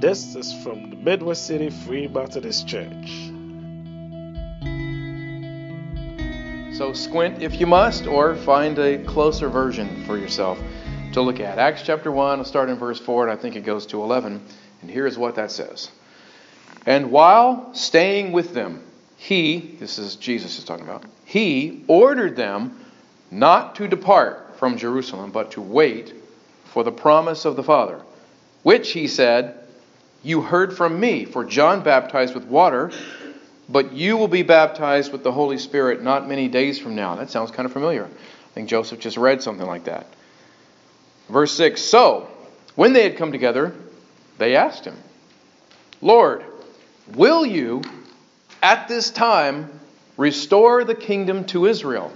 This is from the Midwest City Free Methodist Church. So squint if you must, or find a closer version for yourself to look at. Acts chapter 1, I'll start in verse 4, and I think it goes to 11. And here's what that says. And while staying with them, he, this is Jesus is talking about, he ordered them not to depart from Jerusalem, but to wait for the promise of the Father, which he said, you heard from me, for John baptized with water, but you will be baptized with the Holy Spirit not many days from now. That sounds kind of familiar. I think Joseph just read something like that. Verse 6, so when they had come together, they asked him, Lord, will you at this time restore the kingdom to Israel?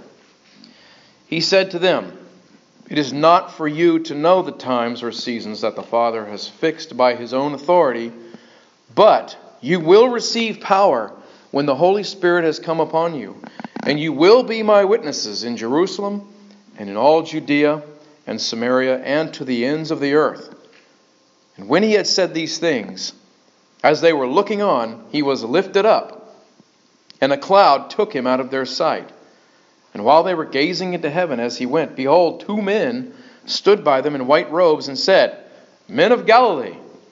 He said to them, it is not for you to know the times or seasons that the Father has fixed by his own authority, but you will receive power when the Holy Spirit has come upon you, and you will be my witnesses in Jerusalem and in all Judea and Samaria and to the ends of the earth. And when he had said these things, as they were looking on, he was lifted up, and a cloud took him out of their sight. And while they were gazing into heaven as he went, behold, two men stood by them in white robes and said, Men of Galilee,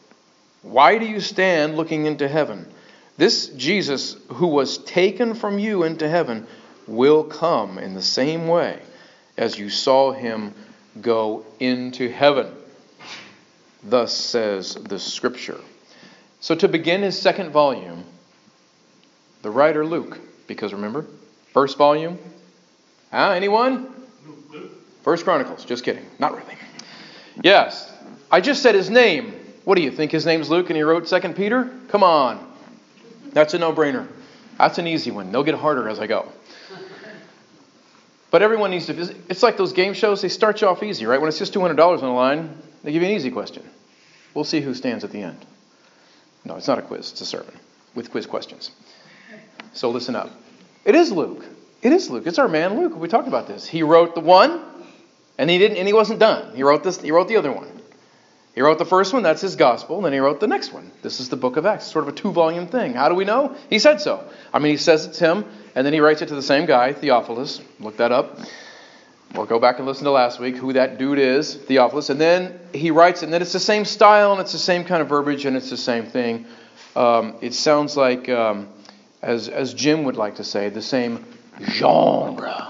why do you stand looking into heaven? This Jesus who was taken from you into heaven will come in the same way as you saw him go into heaven. Thus says the Scripture. So to begin his second volume, the writer Luke, because remember, first volume, anyone? First Chronicles, just kidding, not really. Yes, I just said his name. What do you think his name's Luke and he wrote 2 Peter? Come on. That's a no-brainer. That's an easy one. They'll get harder as I go. But everyone needs to, it's like those game shows, they start you off easy, right? When it's just $200 on the line, they give you an easy question. We'll see who stands at the end. No, it's not a quiz, it's a sermon with quiz questions. So listen up. It is Luke. It is Luke. It's our man Luke. We talked about this. He wrote the one, and he wasn't done. He wrote the other one. He wrote the first one, that's his gospel, and then he wrote the next one. This is the book of Acts, sort of a 2-volume thing. How do we know? He said so. I mean, he says it's him, and then he writes it to the same guy, Theophilus. Look that up. Or go back and listen to last week, who that dude is, Theophilus. And then he writes it, and then it's the same style, and it's the same kind of verbiage, and it's the same thing. It sounds like, as Jim would like to say, the same genre.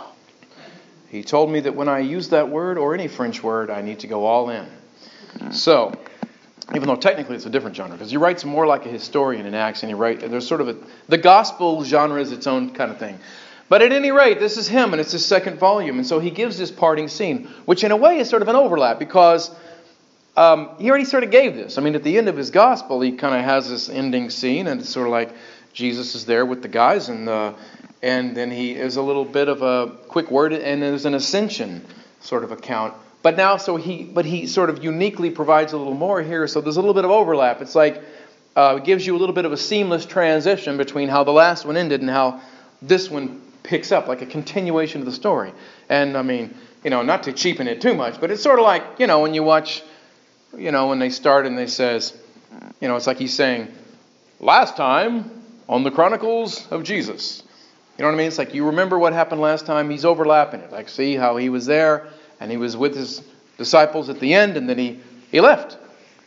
He told me that when I use that word, or any French word, I need to go all in. So, even though technically it's a different genre, because he writes more like a historian in Acts, and there's sort of the gospel genre is its own kind of thing. But at any rate, this is him, and it's his second volume, and so he gives this parting scene, which in a way is sort of an overlap, because he already sort of gave this. I mean, at the end of his gospel, he kind of has this ending scene, and it's sort of like Jesus is there with the guys, and then there's a little bit of a quick word, and there's an ascension sort of account. But now, he sort of uniquely provides a little more here, so there's a little bit of overlap. It's like it gives you a little bit of a seamless transition between how the last one ended and how this one picks up, like a continuation of the story. And I mean, not to cheapen it too much, but it's sort of like, when you watch, when they start and they says, it's like he's saying, last time on the Chronicles of Jesus. You know what I mean? It's like you remember what happened last time, he's overlapping it. Like, see how he was there, and he was with his disciples at the end, and then he left.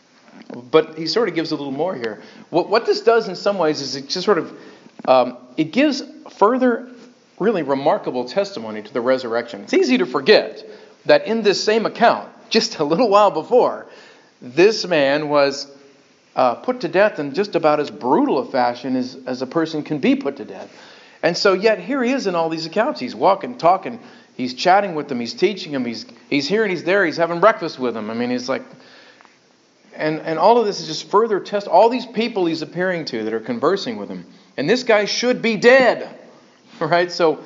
But he sort of gives a little more here. What this does in some ways is it just sort of, it gives further really remarkable testimony to the resurrection. It's easy to forget that in this same account, just a little while before, this man was put to death in just about as brutal a fashion as a person can be put to death. And so yet here he is in all these accounts. He's walking, talking, he's chatting with them, he's teaching them, he's here and he's there, he's having breakfast with them. I mean, he's like, and all of this is just further test. All these people he's appearing to that are conversing with him. And this guy should be dead. Right? So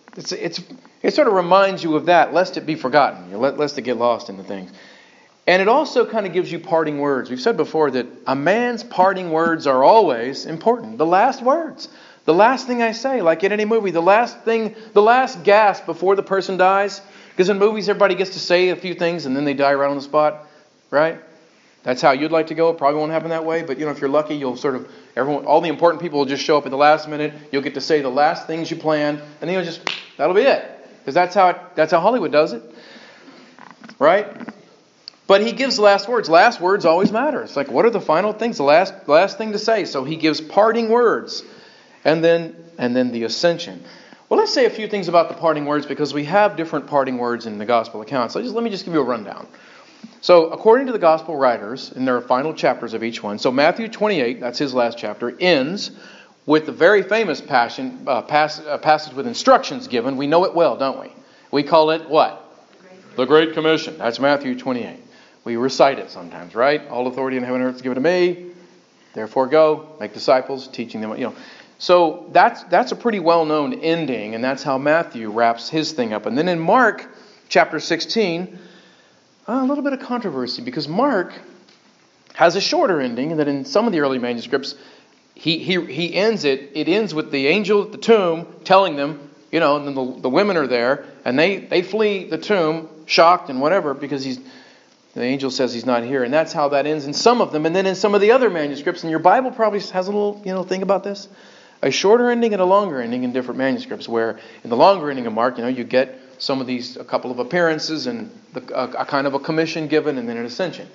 it sort of reminds you of that, lest it be forgotten, lest it get lost in the things. And it also kind of gives you parting words. We've said before that a man's parting words are always important. The last words. The last thing I say, like in any movie, the last gasp before the person dies. Because in movies, everybody gets to say a few things and then they die right on the spot. Right? That's how you'd like to go. It probably won't happen that way, but if you're lucky, you'll all the important people will just show up at the last minute. You'll get to say the last things you planned, and then that'll be it. Because that's how Hollywood does it. Right? But he gives last words. Last words always matter. It's like, what are the final things? The last thing to say. So he gives parting words. And then the ascension. Well, let's say a few things about the parting words, because we have different parting words in the gospel accounts. So let me give you a rundown. So according to the gospel writers, in their final chapters of each one, so Matthew 28, that's his last chapter, ends with the very famous passage with instructions given. We know it well, don't we? We call it what? The Great Commission. That's Matthew 28. We recite it sometimes, right? All authority in heaven and earth is given to me. Therefore go, make disciples, teaching them, So that's a pretty well-known ending, and that's how Matthew wraps his thing up. And then in Mark chapter 16, a little bit of controversy, because Mark has a shorter ending, and that in some of the early manuscripts, he ends it. It ends with the angel at the tomb telling them, and then the women are there, and they flee the tomb, shocked and whatever, because the angel says he's not here, and that's how that ends in some of them. And then in some of the other manuscripts, and your Bible probably has a little thing about this, a shorter ending and a longer ending in different manuscripts, where in the longer ending of Mark, you get some of these, a couple of appearances and a kind of a commission given, and then an ascension.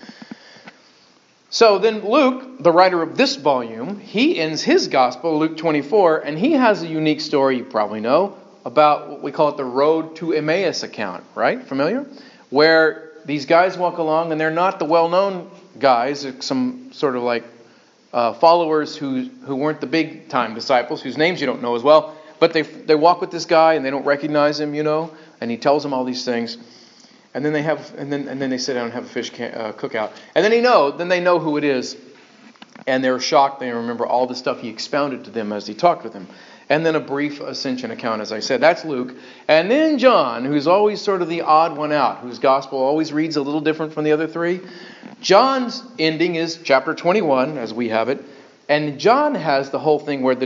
So then Luke, the writer of this volume, he ends his gospel, Luke 24, and he has a unique story you probably know about what we call it the Road to Emmaus account, right? Familiar? Where these guys walk along, and they're not the well-known guys, some sort of like followers who weren't the big-time disciples, whose names you don't know as well, but they walk with this guy, and they don't recognize him, and he tells them all these things. And then they sit down and have a fish cookout. And then they know who it is. And they're shocked. They remember all the stuff he expounded to them as he talked with them. And then a brief ascension account, as I said. That's Luke. And then John, who's always sort of the odd one out, whose gospel always reads a little different from the other three. John's ending is chapter 21, as we have it. And John has the whole thing where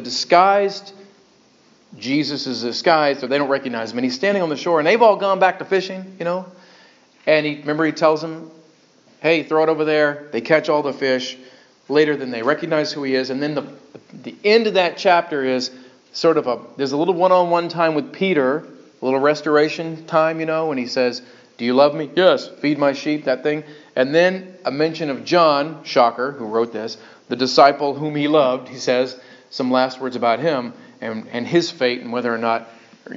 Jesus is disguised, or they don't recognize him. And he's standing on the shore, and they've all gone back to fishing, And he tells them, hey, throw it over there. They catch all the fish. Later, then they recognize who he is. And then the end of that chapter is sort of there's a little one-on-one time with Peter, a little restoration time, and he says, do you love me? Yes. Feed my sheep, that thing. And then a mention of John, shocker, who wrote this, the disciple whom he loved. He says some last words about him and his fate, and whether or not,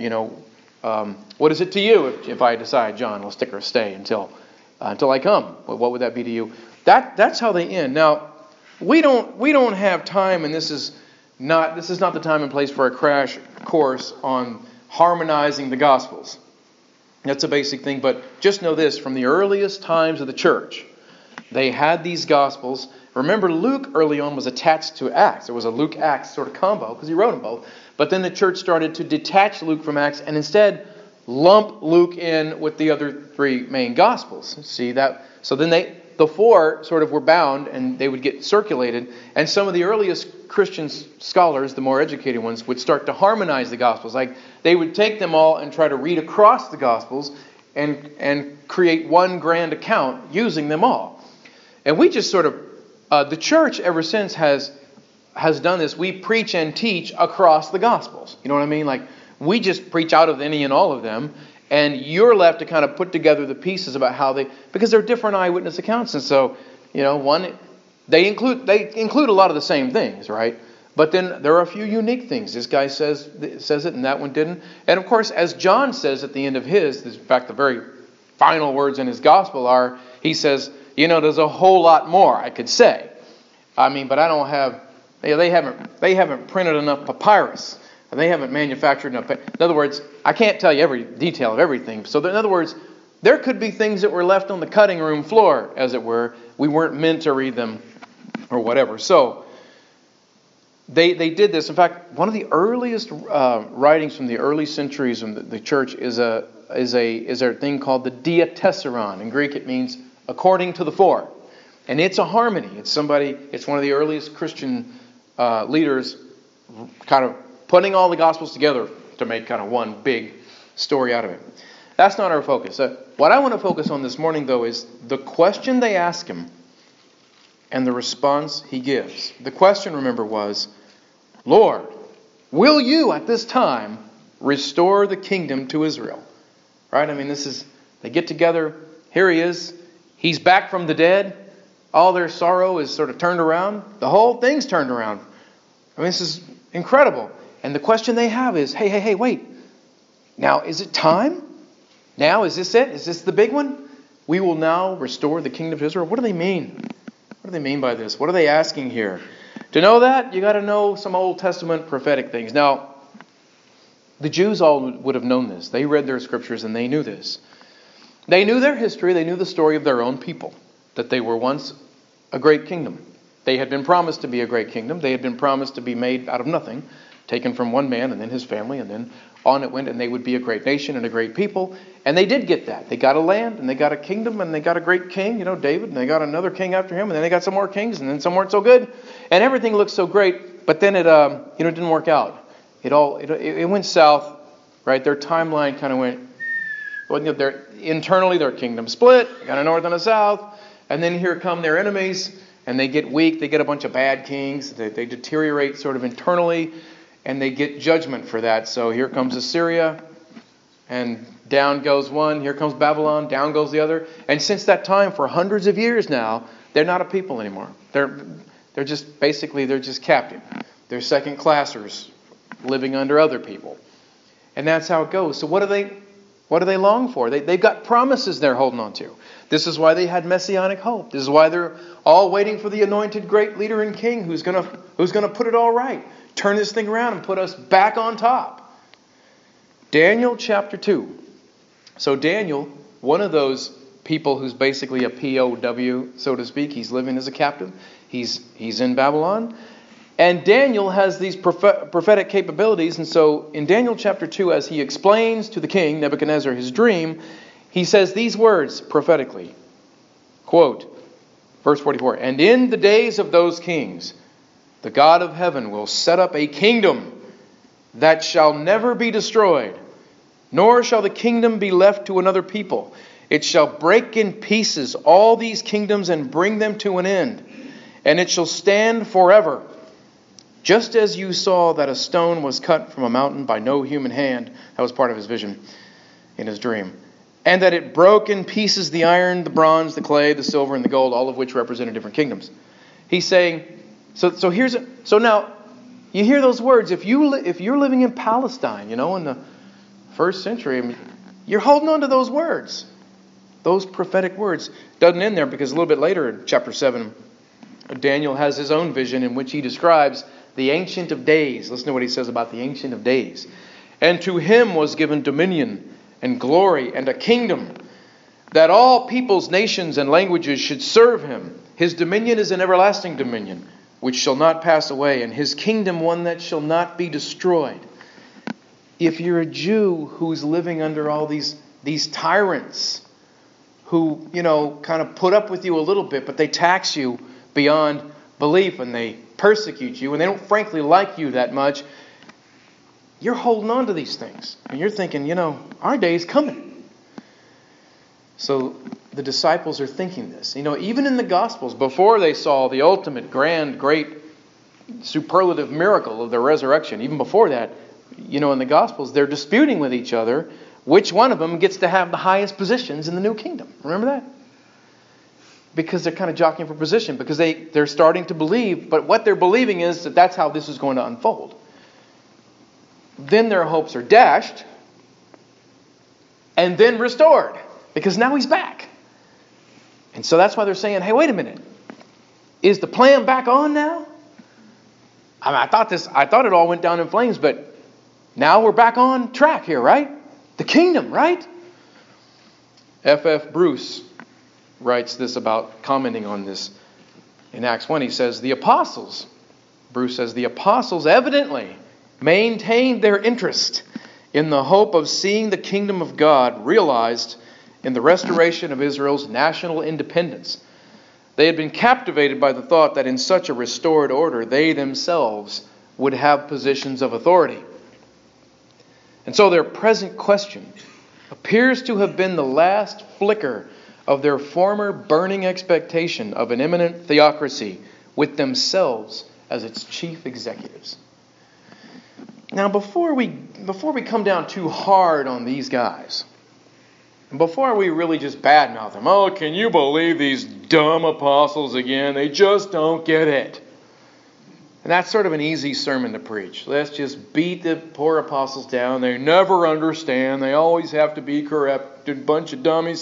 what is it to you if I decide, John, will stick or stay until I come? Well, what would that be to you? That's how they end. Now, we don't have time, and this is not the time and place for a crash course on harmonizing the Gospels. That's a basic thing, but just know this: from the earliest times of the church, they had these Gospels. Remember, Luke early on was attached to Acts. There was a Luke-Acts sort of combo because he wrote them both. But then the church started to detach Luke from Acts and instead lump Luke in with the other three main Gospels. See that? So then the four sort of were bound, and they would get circulated. And some of the earliest Christian scholars, the more educated ones, would start to harmonize the Gospels. Like they would take them all and try to read across the Gospels and create one grand account using them all. And we just sort of the church ever since has done this. We preach and teach across the Gospels. You know what I mean? Like we just preach out of any and all of them, and you're left to kind of put together the pieces about because they're different eyewitness accounts, and so they include a lot of the same things, right? But then there are a few unique things. This guy says it, and that one didn't. And of course, as John says at the end of his, in fact, the very final words in his gospel are, he says, there's a whole lot more I could say. I mean, but I don't have. They haven't printed enough papyrus. They haven't manufactured enough. In other words, I can't tell you every detail of everything. So in other words, there could be things that were left on the cutting room floor, as it were. We weren't meant to read them or whatever. So they did this. In fact, one of the earliest writings from the early centuries of the church is a thing called the Diatessaron. In Greek, it means according to the four. And it's a harmony. It's one of the earliest Christian leaders kind of putting all the Gospels together to make kind of one big story out of it. That's not our focus. What I want to focus on this morning, though, is the question they ask him and the response he gives. The question, remember, was, Lord, will you at this time restore the kingdom to Israel? Right? I mean, they get together. Here he is. He's back from the dead. All their sorrow is sort of turned around. The whole thing's turned around. I mean, this is incredible. And the question they have is, hey, wait. Now, is it time? Now, is this it? Is this the big one? We will now restore the kingdom of Israel. What do they mean? What do they mean by this? What are they asking here? To know that, you got to know some Old Testament prophetic things. Now, the Jews all would have known this. They read their scriptures and they knew this. They knew their history. They knew the story of their own people. That they were once a great kingdom. They had been promised to be a great kingdom. They had been promised to be made out of nothing. Taken from one man and then his family, and then on it went, and they would be a great nation and a great people. And they did get that. They got a land, and they got a kingdom, and they got a great king, David, and they got another king after him, and then they got some more kings, and then some weren't so good. And everything looked so great, but then it didn't work out. It went south, right? Their timeline kind of went, internally their kingdom split, got a north and a south, and then here come their enemies, and they get weak, they get a bunch of bad kings, they deteriorate sort of internally, and they get judgment for that. So here comes Assyria, and down goes one. Here comes Babylon, down goes the other. And since that time, for hundreds of years now, they're not a people anymore. They're just captive. They're second classers living under other people. And that's how it goes. So what do they long for? They've got promises they're holding on to. This is why they had messianic hope. This is why they're all waiting for the anointed great leader and king who's going to put it all right. Turn this thing around and put us back on top. Daniel chapter 2. So Daniel, one of those people who's basically a POW, so to speak. He's living as a captive. He's in Babylon. And Daniel has these prophetic capabilities. And so in Daniel chapter 2, as he explains to the king, Nebuchadnezzar, his dream, he says these words prophetically. Quote, verse 44, "And in the days of those kings, the God of heaven will set up a kingdom that shall never be destroyed, nor shall the kingdom be left to another people. It shall break in pieces all these kingdoms and bring them to an end, and it shall stand forever. Just as you saw that a stone was cut from a mountain by no human hand," that was part of his vision in his dream, "and that it broke in pieces the iron, the bronze, the clay, the silver, and the gold, all of which represented different kingdoms." He's saying, so now you hear those words. If you're living in Palestine, in the first century, you're holding on to those words, those prophetic words. Doesn't end there, because a little bit later in chapter 7, Daniel has his own vision in which he describes the Ancient of Days. Listen to what he says about the Ancient of Days. "And to him was given dominion and glory and a kingdom, that all peoples, nations, and languages should serve him. His dominion is an everlasting dominion, which shall not pass away, and his kingdom one that shall not be destroyed." If you're a Jew who's living under all these tyrants who, kind of put up with you a little bit, but they tax you beyond belief, and they persecute you, and they don't frankly like you that much, you're holding on to these things. And you're thinking, our day's coming. So the disciples are thinking this. Even in the Gospels, before they saw the ultimate, grand, great, superlative miracle of the resurrection, even before that, in the Gospels, they're disputing with each other which one of them gets to have the highest positions in the new kingdom. Remember that? Because they're kind of jockeying for position, because they're starting to believe, but what they're believing is that that's how this is going to unfold. Then their hopes are dashed, and then restored, because now he's back. And so that's why they're saying, hey, wait a minute. Is the plan back on now? I thought it all went down in flames, but now we're back on track here, right? The kingdom, right? F.F. Bruce writes this about commenting on this in Acts 1. He says, Bruce says, the apostles evidently maintained their interest in the hope of seeing the kingdom of God realized in the restoration of Israel's national independence. They had been captivated by the thought that in such a restored order, they themselves would have positions of authority. And so their present question appears to have been the last flicker of their former burning expectation of an imminent theocracy with themselves as its chief executives. Now, before we come down too hard on these guys, before we really just badmouth them, oh, can you believe these dumb apostles again? They just don't get it. And that's sort of an easy sermon to preach. Let's just beat the poor apostles down. They never understand. They always have to be corrupted, bunch of dummies.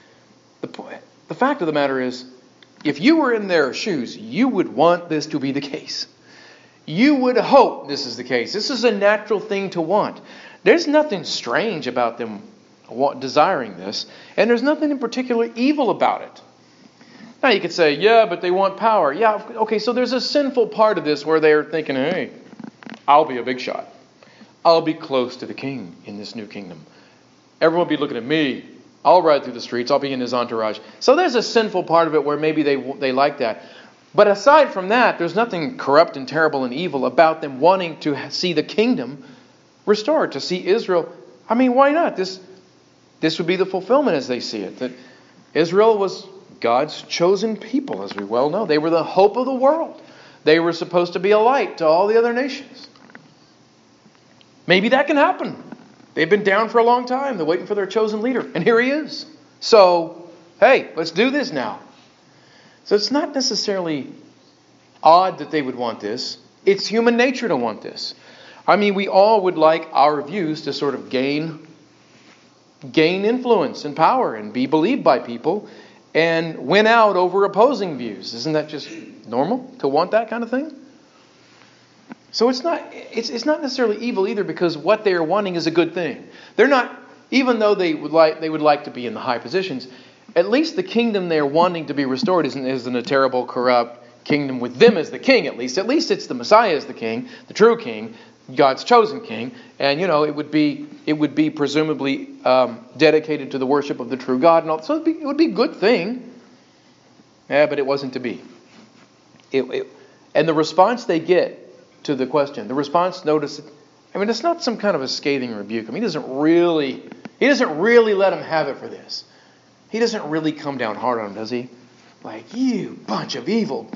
The fact of the matter is, if you were in their shoes, you would want this to be the case. You would hope this is the case. This is a natural thing to want. There's nothing strange about them desiring this, and there's nothing in particular evil about it. Now you could say, yeah, but they want power. Yeah, okay, so there's a sinful part of this where they're thinking, hey, I'll be a big shot. I'll be close to the king in this new kingdom. Everyone will be looking at me. I'll ride through the streets. I'll be in his entourage. So there's a sinful part of it where maybe they like that. But aside from that, there's nothing corrupt and terrible and evil about them wanting to see the kingdom restored, to see Israel. I mean, why not? This would be the fulfillment as they see it. That Israel was God's chosen people, as we well know. They were the hope of the world. They were supposed to be a light to all the other nations. Maybe that can happen. They've been down for a long time. They're waiting for their chosen leader. And here he is. So, hey, let's do this now. So it's not necessarily odd that they would want this. It's human nature to want this. I mean, we all would like our views to sort of gain influence and power and be believed by people and win out over opposing views. Isn't that just normal to want that kind of thing? So it's not necessarily evil either, because what they are wanting is a good thing. They're not, even though they would like to be in the high positions, at least the kingdom they're wanting to be restored isn't a terrible, corrupt kingdom with them as the king, at least. At least it's the Messiah as the king, the true king, God's chosen king. And, it would be presumably dedicated to the worship of the true God. And all. So it would be a good thing. Yeah, but it wasn't to be. And the response they get to the question, the response, notice, it's not some kind of a scathing rebuke. He doesn't really let them have it for this. He doesn't really come down hard on them, does he? Like, you bunch of evil,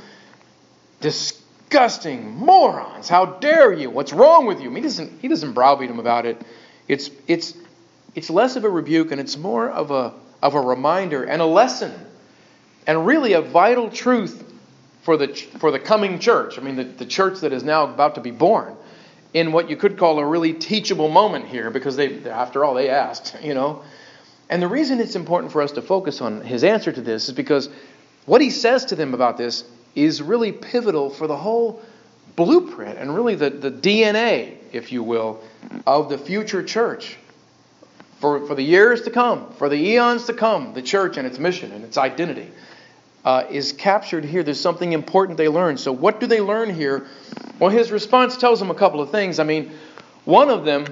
disgusting morons! How dare you? What's wrong with you? He doesn't browbeat them about it. It's less of a rebuke, and it's more of a reminder and a lesson, and really a vital truth for the coming church. The church that is now about to be born, in what you could call a really teachable moment here, because after all they asked, And the reason it's important for us to focus on his answer to this is because what he says to them about this is really pivotal for the whole blueprint and really the DNA, if you will, of the future church. For the years to come, for the eons to come, the church and its mission and its identity is captured here. There's something important they learn. So what do they learn here? Well, his response tells them a couple of things. One of them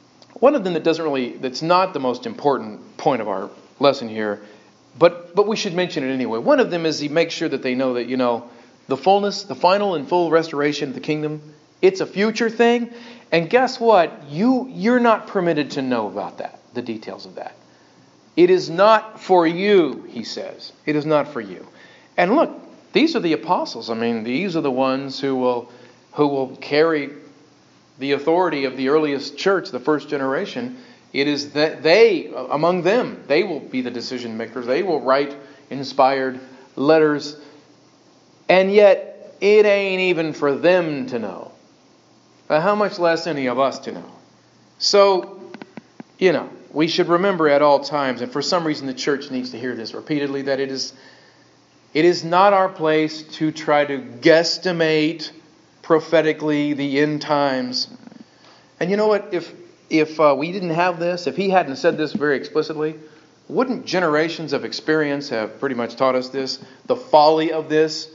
that's not the most important point of our lesson here, but we should mention it anyway. One of them is he makes sure that they know that, the fullness, the final and full restoration of the kingdom, it's a future thing. And guess what? You're not permitted to know about that, the details of that. It is not for you, he says. It is not for you. And look, these are the apostles. These are the ones who will carry the authority of the earliest church, the first generation. It is that among them, they will be the decision makers. They will write inspired letters. And yet, it ain't even for them to know. How much less any of us to know? So, we should remember at all times, and for some reason the church needs to hear this repeatedly, that it is not our place to try to guesstimate prophetically the end times. And you know what? If we didn't have this, if he hadn't said this very explicitly, wouldn't generations of experience have pretty much taught us this? The folly of this.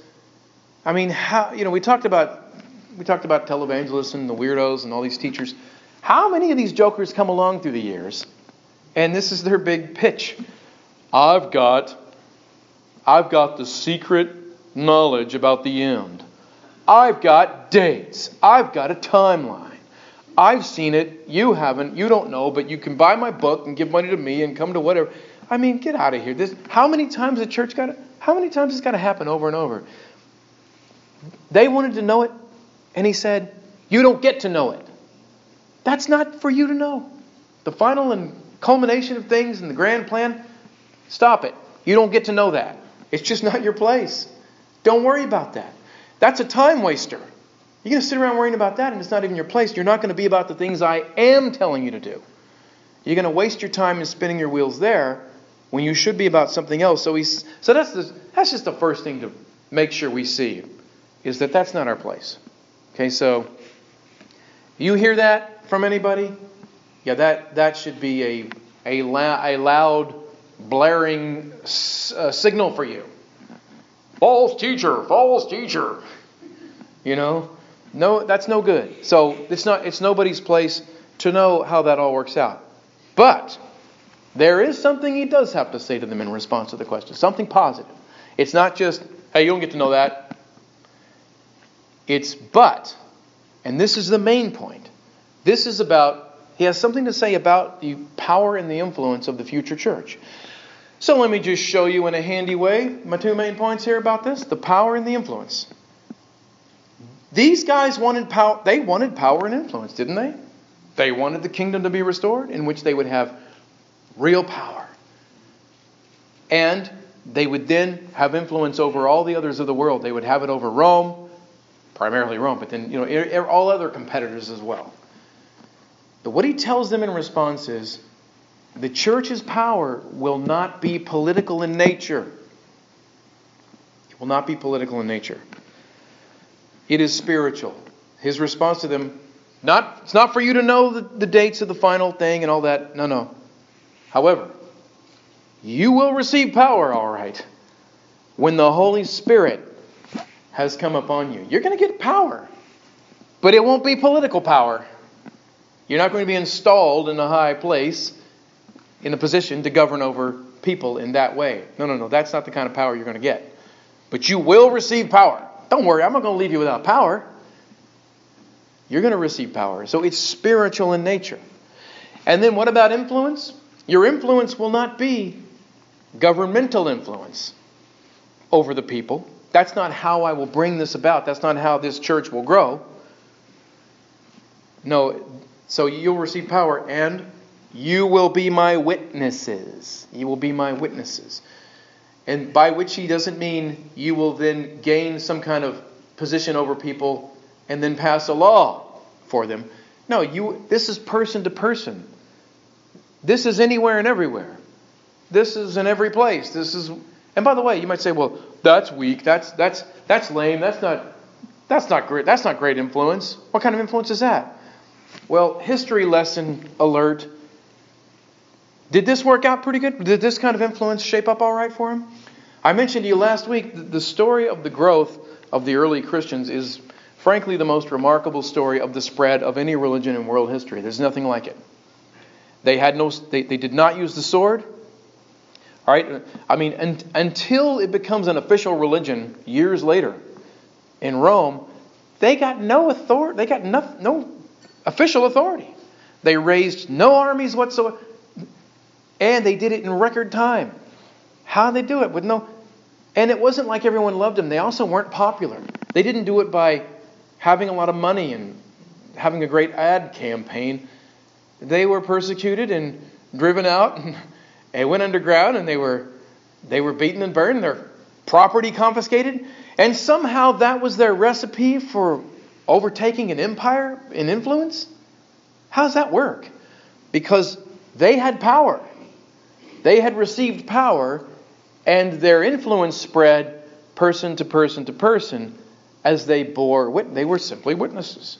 How we talked about televangelists and the weirdos and all these teachers. How many of these jokers come along through the years, and this is their big pitch? I've got the secret knowledge about the end. I've got dates. I've got a timeline. I've seen it. You haven't. You don't know, but you can buy my book and give money to me and come to whatever. I mean, get out of here. How many times has it's got to happen over and over? They wanted to know it, and he said, you don't get to know it. That's not for you to know. The final and culmination of things and the grand plan, stop it. You don't get to know that. It's just not your place. Don't worry about that. That's a time waster. You're going to sit around worrying about that and it's not even your place. You're not going to be about the things I am telling you to do. You're going to waste your time in spinning your wheels there when you should be about something else. So that's just the first thing to make sure we see, is that that's not our place. Okay, so you hear that from anybody? Yeah, that should be a loud, blaring signal for you. False teacher, false teacher. You know, no, that's no good. So it's nobody's place to know how that all works out. But there is something he does have to say to them in response to the question. Something positive. It's not just, hey, you don't get to know that. It's but, and this is the main point. This is about, he has something to say about the power and the influence of the future church. So let me just show you in a handy way my two main points here about this. The power and the influence. These guys wanted power. They wanted power and influence, didn't they? They wanted the kingdom to be restored, in which they would have real power. And they would then have influence over all the others of the world. They would have it over Rome, primarily Rome, but then all other competitors as well. But what he tells them in response is, the church's power will not be political in nature. It will not be political in nature. It is spiritual. His response to them, it's not for you to know the dates of the final thing and all that. No. However, you will receive power, all right, when the Holy Spirit has come upon you. You're going to get power, but it won't be political power. You're not going to be installed in a high place, in a position to govern over people in that way. No. That's not the kind of power you're going to get. But you will receive power. Don't worry, I'm not going to leave you without power. You're going to receive power. So it's spiritual in nature. And then what about influence? Your influence will not be governmental influence over the people. That's not how I will bring this about. That's not how this church will grow. No, so you'll receive power and you will be my witnesses. You will be my witnesses. And by which he doesn't mean you will then gain some kind of position over people and then pass a law for them. No, this is person to person. This is anywhere and everywhere. This is in every place. And by the way, you might say, well, that's weak. That's lame. That's not great. That's not great influence. What kind of influence is that? Well, history lesson alert. Did this work out pretty good? Did this kind of influence shape up all right for him? I mentioned to you last week the story of the growth of the early Christians is frankly the most remarkable story of the spread of any religion in world history. There's nothing like it. They did not use the sword. All right? I mean, until it becomes an official religion years later in Rome, they got no authority. They got no official authority. They raised no armies whatsoever. And they did it in record time. How did they do it? And it wasn't like everyone loved them. They also weren't popular. They didn't do it by having a lot of money and having a great ad campaign. They were persecuted and driven out and went underground, and they were beaten and burned, their property confiscated. And somehow that was their recipe for overtaking an empire in influence? How does that work? Because they had power. They had received power, and their influence spread person to person to person as they bore witness. They were simply witnesses.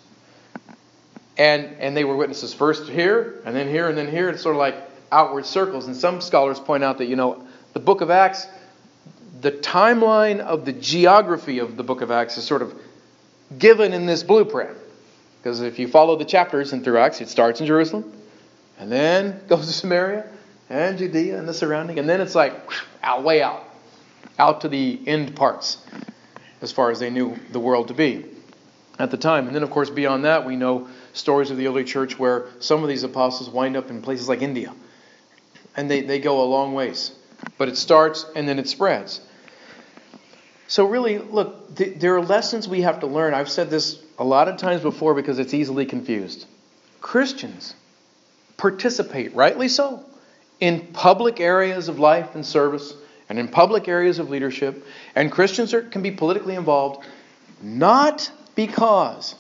And they were witnesses first here, and then here, and then here. It's sort of like outward circles. And some scholars point out that, the book of Acts, the timeline of the geography of the book of Acts is sort of given in this blueprint. Because if you follow the chapters in through Acts, it starts in Jerusalem, and then goes to Samaria, and Judea, and the surrounding. And then it's like, way out to the end parts, as far as they knew the world to be at the time. And then, of course, beyond that, we know stories of the early church where some of these apostles wind up in places like India. And they go a long ways. But it starts and then it spreads. So really, look, there are lessons we have to learn. I've said this a lot of times before because it's easily confused. Christians participate, rightly so, in public areas of life and service and in public areas of leadership. And Christians can be politically involved not because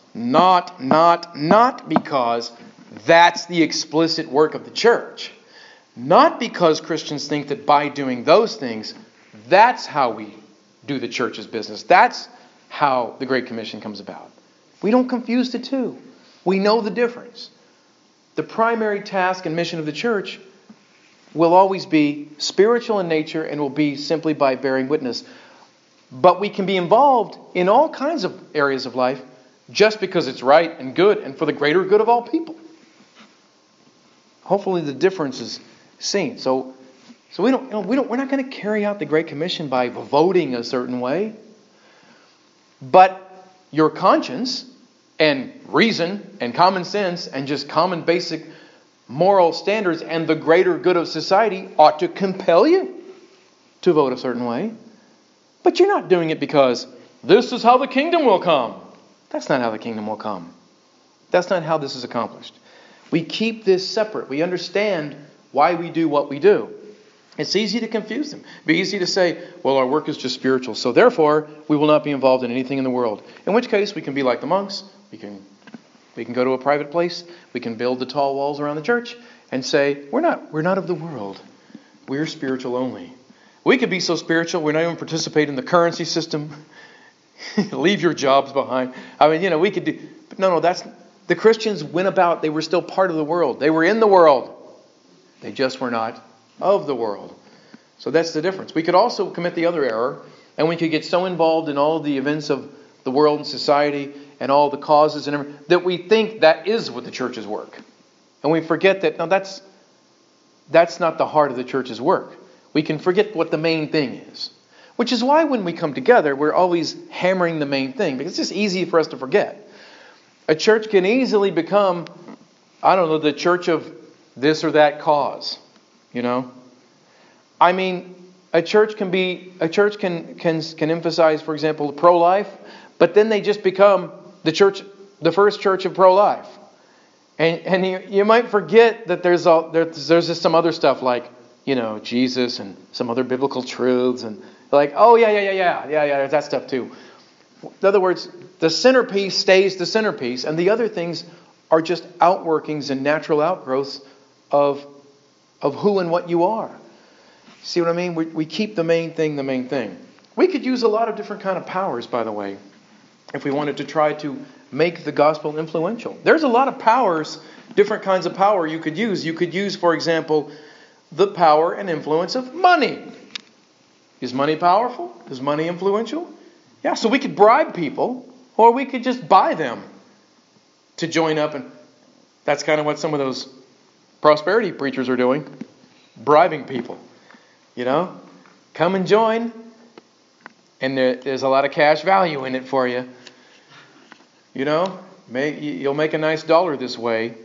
that's the explicit work of the church. Not because Christians think that by doing those things, that's how we do the church's business. That's how the Great Commission comes about. We don't confuse the two. We know the difference. The primary task and mission of the church will always be spiritual in nature and will be simply by bearing witness. But we can be involved in all kinds of areas of life just because it's right and good and for the greater good of all people. Hopefully the difference is seen. So we're not going to carry out the Great Commission by voting a certain way. But your conscience and reason and common sense and just common basic moral standards and the greater good of society ought to compel you to vote a certain way. But you're not doing it because this is how the kingdom will come. That's not how the kingdom will come. That's not how this is accomplished. We keep this separate. We understand why we do what we do. It's easy to confuse them. It'd be easy to say, well, our work is just spiritual, so therefore we will not be involved in anything in the world. In which case we can be like the monks. We can go to a private place. We can build the tall walls around the church and say, we're not of the world. We're spiritual only. We could be so spiritual we're not even participate in the currency system. Leave your jobs behind. I mean, we could do. But no, that's the Christians went about. They were still part of the world. They were in the world. They just were not of the world. So that's the difference. We could also commit the other error, and we could get so involved in all the events of the world and society and all the causes and everything that we think that is what the church's work. And we forget that, no, that's not the heart of the church's work. We can forget what the main thing is. Which is why when we come together, we're always hammering the main thing. Because it's just easy for us to forget. A church can easily become, the church of this or that cause. I mean, a church can emphasize, for example, pro-life, but then they just become the first church of pro-life. And you might forget that there's just some other stuff like, Jesus and some other biblical truths and like, oh yeah, there's that stuff too. In other words, the centerpiece stays the centerpiece, and the other things are just outworkings and natural outgrowths of who and what you are. See what I mean? We keep the main thing the main thing. We could use a lot of different kind of powers, by the way, if we wanted to try to make the gospel influential. There's a lot of powers, different kinds of power you could use. You could use, for example, the power and influence of money. Is money powerful? Is money influential? Yeah, so we could bribe people, or we could just buy them to join up. And that's kind of what some of those prosperity preachers are doing. Bribing people. Come and join. And there's a lot of cash value in it for you. You'll make a nice dollar this way.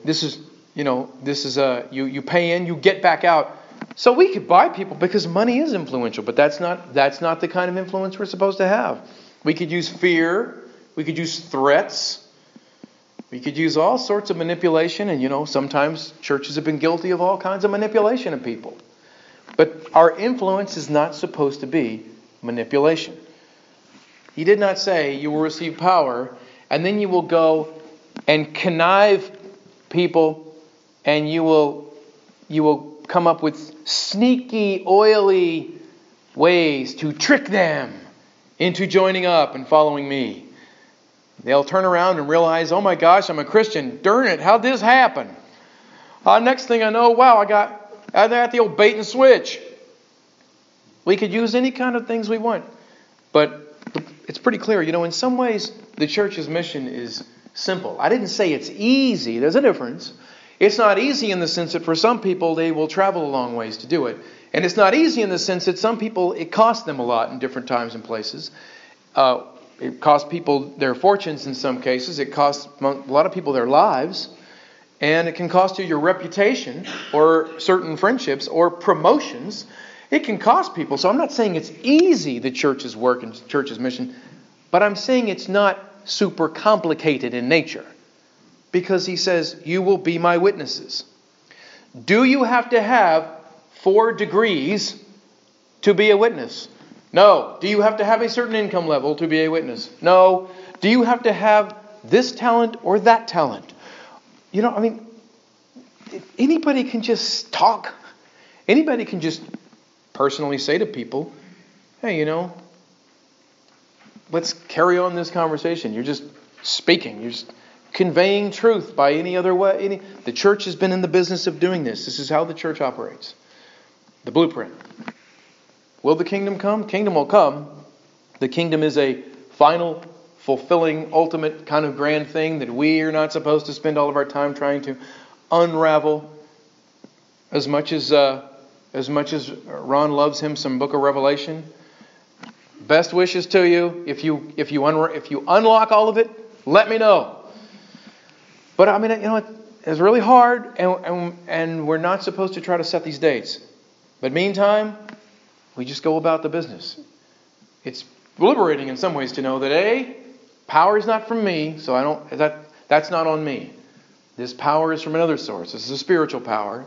You pay in, you get back out. So we could buy people because money is influential, but that's not the kind of influence we're supposed to have. We could use fear, we could use threats, we could use all sorts of manipulation, and sometimes churches have been guilty of all kinds of manipulation of people. But our influence is not supposed to be manipulation. He did not say you will receive power and then you will go and connive people and you will come up with sneaky, oily ways to trick them into joining up and following me. They'll turn around and realize, oh my gosh, I'm a Christian. Darn it, how'd this happen? Next thing I know, wow, I got the old bait and switch. We could use any kind of things we want. But it's pretty clear, in some ways, the church's mission is simple. I didn't say it's easy. There's a difference. It's not easy in the sense that for some people, they will travel a long ways to do it. And it's not easy in the sense that some people, it costs them a lot in different times and places. It costs people their fortunes in some cases. It costs a lot of people their lives. And it can cost you your reputation or certain friendships or promotions. It can cost people. So I'm not saying it's easy, the church's work and church's mission, but I'm saying it's not super complicated in nature. Because he says, you will be my witnesses. Do you have to have 4 degrees to be a witness? No. Do you have to have a certain income level to be a witness? No. Do you have to have this talent or that talent? Anybody can just talk. Anybody can just personally say to people, hey, let's carry on this conversation. You're just speaking. You're just conveying truth by any other way. The church has been in the business of doing this. This is how the church operates. The blueprint. Will the kingdom come? Kingdom will come. The kingdom is a final, fulfilling, ultimate kind of grand thing that we are not supposed to spend all of our time trying to unravel. As much as Ron loves him some Book of Revelation, best wishes to you. If you unlock all of it, let me know. But it's really hard, and we're not supposed to try to set these dates. But meantime, we just go about the business. It's liberating in some ways to know that power is not from me, so that's not on me. This power is from another source. This is a spiritual power.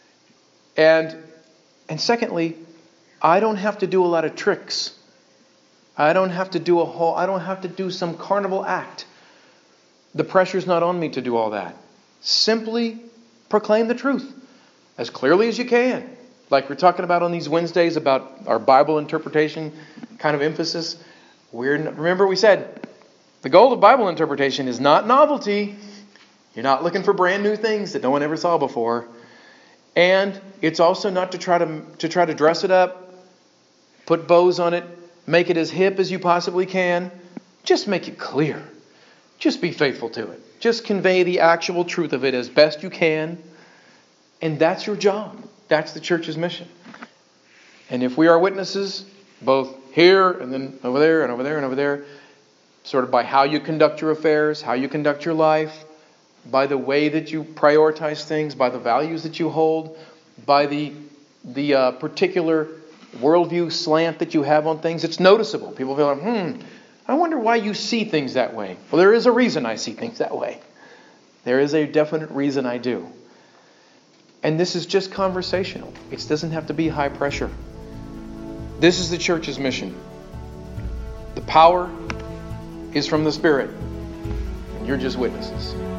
And secondly, I don't have to do a lot of tricks. I don't have to do some carnival act. The pressure's not on me to do all that. Simply proclaim the truth as clearly as you can. Like we're talking about on these Wednesdays about our Bible interpretation kind of emphasis. Remember we said the goal of Bible interpretation is not novelty. You're not looking for brand new things that no one ever saw before. And it's also not to try to dress it up, put bows on it, make it as hip as you possibly can. Just make it clear. Just be faithful to it. Just convey the actual truth of it as best you can. And that's your job. That's the church's mission. And if we are witnesses, both here and then over there and over there and over there, sort of by how you conduct your affairs, how you conduct your life, by the way that you prioritize things, by the values that you hold, by the particular worldview slant that you have on things, it's noticeable. People feel like, I wonder why you see things that way. Well, there is a reason I see things that way. There is a definite reason I do. And this is just conversational. It doesn't have to be high pressure. This is the church's mission. The power is from the Spirit. And you're just witnesses.